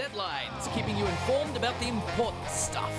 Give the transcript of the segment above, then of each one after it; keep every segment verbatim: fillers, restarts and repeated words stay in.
Headlines, keeping you informed about the important stuff.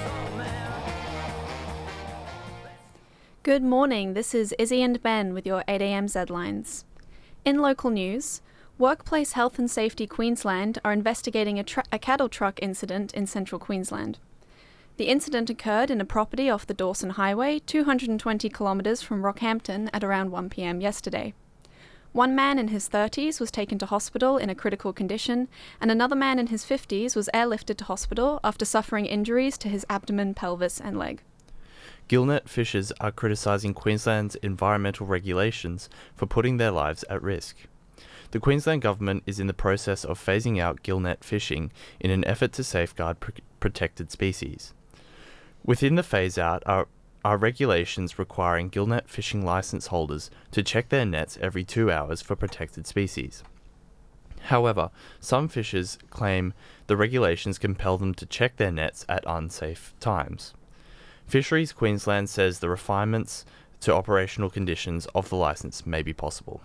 Good morning, this is Izzy and Ben with your eight a m Zlines. In local news, Workplace Health and Safety Queensland are investigating a, tra- a cattle truck incident in central Queensland. The incident occurred in a property off the Dawson Highway, two hundred twenty kilometres from Rockhampton at around one p m yesterday. One man in his thirties was taken to hospital in a critical condition, and another man in his fifties was airlifted to hospital after suffering injuries to his abdomen, pelvis and leg. Gillnet fishers are criticising Queensland's environmental regulations for putting their lives at risk. The Queensland Government is in the process of phasing out gillnet fishing in an effort to safeguard pr- protected species. Within the phase-out are, are regulations requiring gillnet fishing licence holders to check their nets every two hours for protected species. However, some fishers claim the regulations compel them to check their nets at unsafe times. Fisheries Queensland says the refinements to operational conditions of the licence may be possible.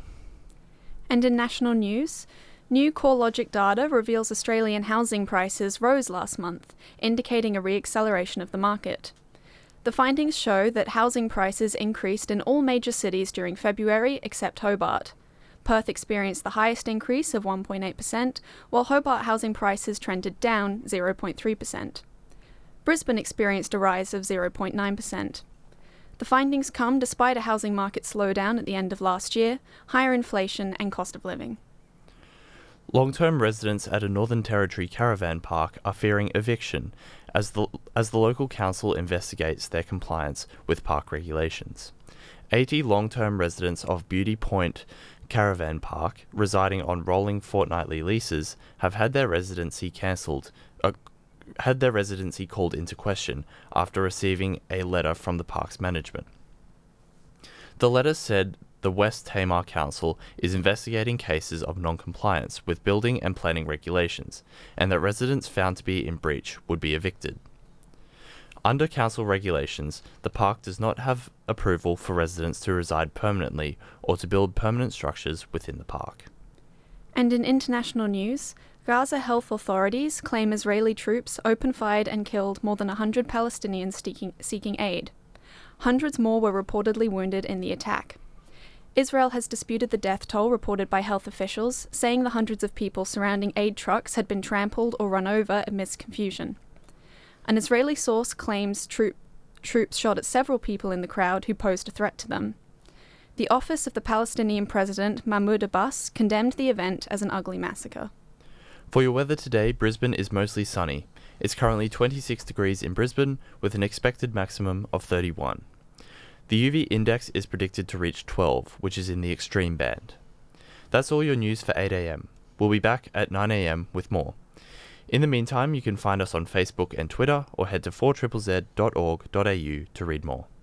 And in national news, new CoreLogic data reveals Australian housing prices rose last month, indicating a re-acceleration of the market. The findings show that housing prices increased in all major cities during February except Hobart. Perth experienced the highest increase of one point eight percent, while Hobart housing prices trended down zero point three percent. Brisbane experienced a rise of zero point nine percent. The findings come despite a housing market slowdown at the end of last year, higher inflation and cost of living. Long-term residents at a Northern Territory caravan park are fearing eviction as the as the local council investigates their compliance with park regulations. eighty long-term residents of Beauty Point Caravan Park, residing on rolling fortnightly leases, have had their residency cancelled, uh, had their residency called into question after receiving a letter from the park's management. The letter said the West Tamar Council is investigating cases of non-compliance with building and planning regulations, and that residents found to be in breach would be evicted. Under council regulations, the park does not have approval for residents to reside permanently or to build permanent structures within the park. And in international news, Gaza health authorities claim Israeli troops open-fired and killed more than one hundred Palestinians seeking, seeking aid. Hundreds more were reportedly wounded in the attack. Israel has disputed the death toll reported by health officials, saying the hundreds of people surrounding aid trucks had been trampled or run over amidst confusion. An Israeli source claims troop, troops shot at several people in the crowd who posed a threat to them. The office of the Palestinian President Mahmoud Abbas condemned the event as an ugly massacre. For your weather today, Brisbane is mostly sunny. It's currently twenty-six degrees in Brisbane with an expected maximum of thirty-one. The U V index is predicted to reach twelve, which is in the extreme band. That's all your news for eight a m. We'll be back at nine a m with more. In the meantime, you can find us on Facebook and Twitter or head to four Z Z Z dot org dot a u to read more.